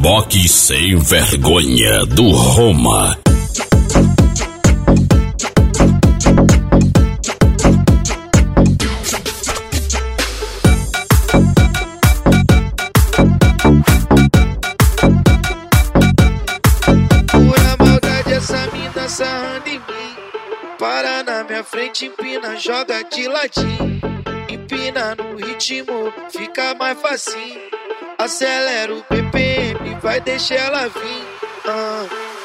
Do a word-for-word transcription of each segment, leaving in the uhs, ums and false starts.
reboque sem vergonha do Roma. Pura maldade essa mina sarrando em mim. Para na minha frente, empina, joga de ladinho. Empina no ritmo, fica mais facinho. Acelera o B P M, vai deixar ela vir. Ah.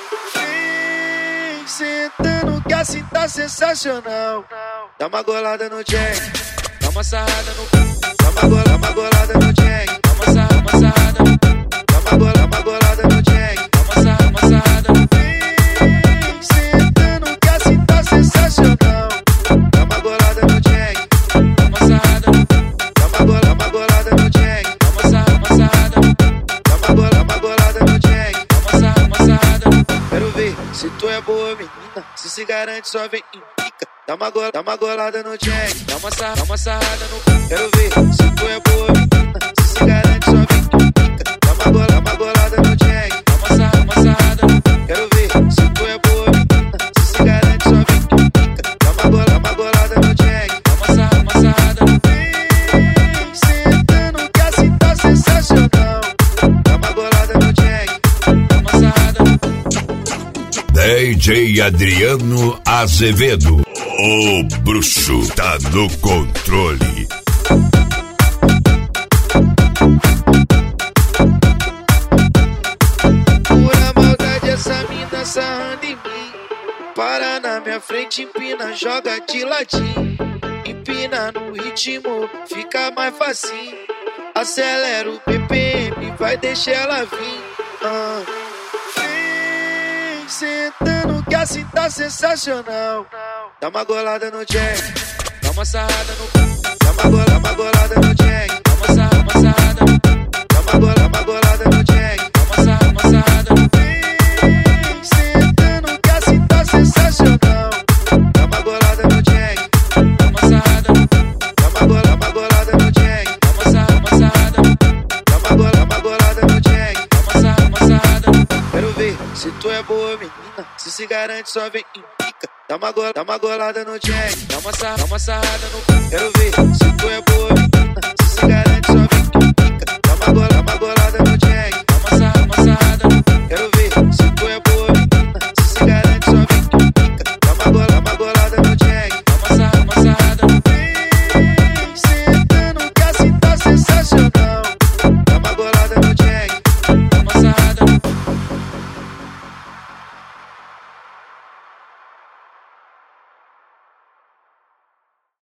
Vem sentando que assim tá sensacional. Dá uma golada no Jack, dá uma sarrada no... Dá uma golada, uma golada no Jack, dá uma sarrada, uma sarrada no... Dá uma golada, uma golada no Jack, dá uma sarrada, uma sarrada no... Vem sentando que assim tá sensacional. Dá uma golada no Jack, dá uma sarrada no... Dá uma golada, uma golada no Jack, dá uma sarrada, uma sarrada no... Dá uma golada, uma golada no Jack, dá uma sarrada, uma sarrada no... Quero ver se tu é boa menina, se se garante só vem em pica. Dá uma golada, dá uma golada no Jack, dá uma sarrada, dá uma sarrada no... Quero ver se tu é boa menina, se se garante só vem em pica. Dá uma golada, uma golada no Jack, dá uma sarrada, uma sarrada no... Quero ver se tu é boa menina, se se garante só vem em pica. Dá uma golada, uma golada no Jack, dá uma sarrada, uma sarrada no... Vem sentando que assim tá sensacional. Dá uma golada no Jack, dá uma sarrada no... D J Adriano Azevedo, o bruxo tá no controle. Pura maldade essa mina sarrando em mim. Para na minha frente, empina, joga de ladinho. Empina no ritmo, fica mais facinho. Acelera o B P M, vai deixar ela vir. Ah. Vem sentando que assim tá sensacional. Dá uma golada no Jack, dá uma sarrada no... Dá uma golada, uma golada no Jack, dá uma sarrada, uma sarrada no... Dá uma golada, uma golada no Jack, dá uma sarrada, uma sarrada no... Vem sentando que assim tá sensacional. Dá uma golada no Jack, dá uma sarrada no... Dá uma golada, uma golada no Jack, dá uma sarrada, uma sarrada no... Dá uma golada, uma golada no Jack, dá uma sarrada, uma sarrada no... Quero ver se tu é boa menina, se se garante só vem em pica. Dá uma golada, dá uma golada no Jack, dá uma sarrada, dá uma sarrada no... Quero ver se tu é boa menina, se se garante